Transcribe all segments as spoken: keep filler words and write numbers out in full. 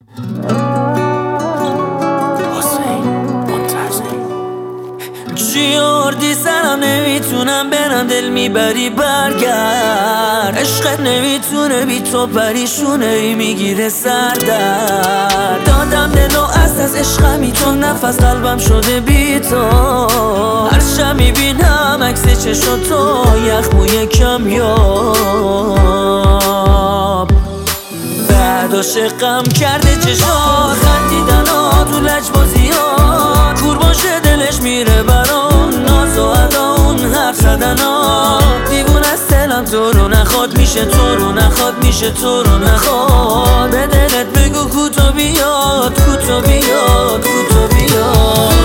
جیاردی سرم نمیتونم برم، دل میبری برگرد. عشقت نمیتونه بی تو پریشونه ای میگیره سردرد. دادم دل و از از عشقمی تو نفس قلبم شده بی تو. هر شب میبینم عکس چشم تو، یخ موی کمیاب. بعد عاشقم کرده چشات، خندیدن ها تو لجبازیات. کور باشه دلش میره برام، ناز و ادا اون حرف زدن ها. دیوون از دلم تو رو نخواد، میشه تو رو نخواد، میشه تو رو نخواد. به دلت بگو کوتو بیاد، کوتو بیاد، کوتو بیاد.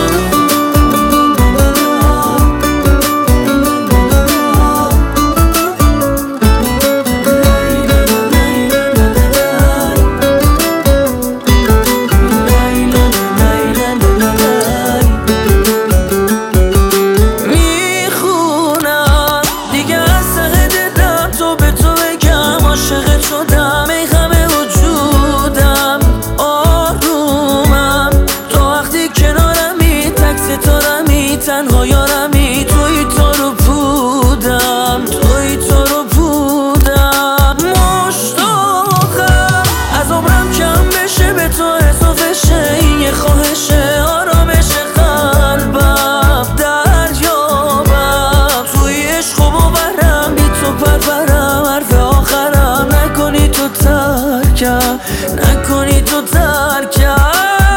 تنها یارمی توی تو رو بودم، توی تو رو بودم. مشتاقم از عمرم کم بشه، به تو اضافه شه. این یه خواهشه، آرامش قلبم دریابم. توی عشق و باورم، بی تو پرورم. حرف آخرم نکنی تو ترکم، نکنی تو ترکم.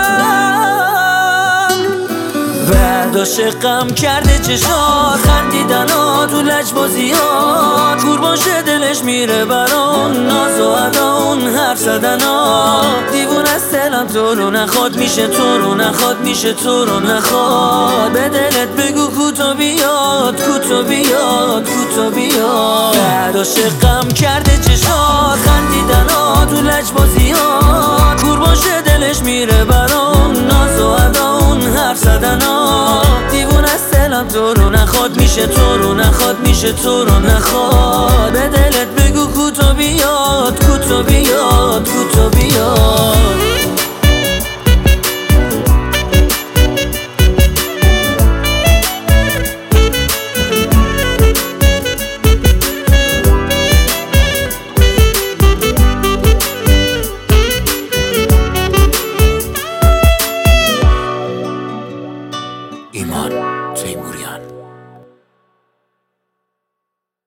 بعد عاشقم کرده چشات، خندیدن ها تو لجبازیات. کور باشه دلش میره برام، ناز و ادا اون حرف زدن ها. دیوون از دلم تو رو نخواد، میشه تو رو نخواد، میشه تو رو نخواد. به دلت بگو کوتو بیاد، کوتو بیاد، کوتو بیاد. بعد عاشقم کرده چشات، خندیدن ها تو لجبازیات. کور باشه دلش میره برام، ناز و ادا اون حرف زدن ها. دیوون از دلم تو رو نخواد، میشه تو رو نخواد، میشه تو رو نخواد. به دلت بگو کوتو بیاد،